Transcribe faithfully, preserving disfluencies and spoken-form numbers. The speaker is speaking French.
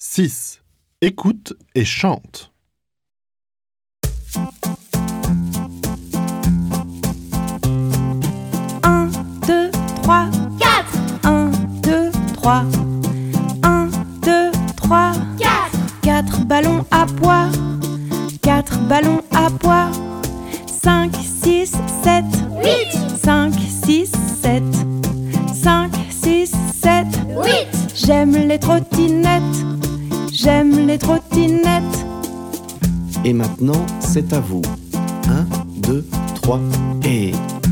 six. Écoute et chante. un, deux, trois, quatre, un, deux, trois, un, deux, trois, quatre, quatre ballons à pois, quatre ballons à pois, cinq, six, sept, huit, cinq, six, sept, cinq, six, sept. huit, J'aime les trottinettes, j'aime les trottinettes. Et maintenant, c'est à vous. Un, deux, trois, et...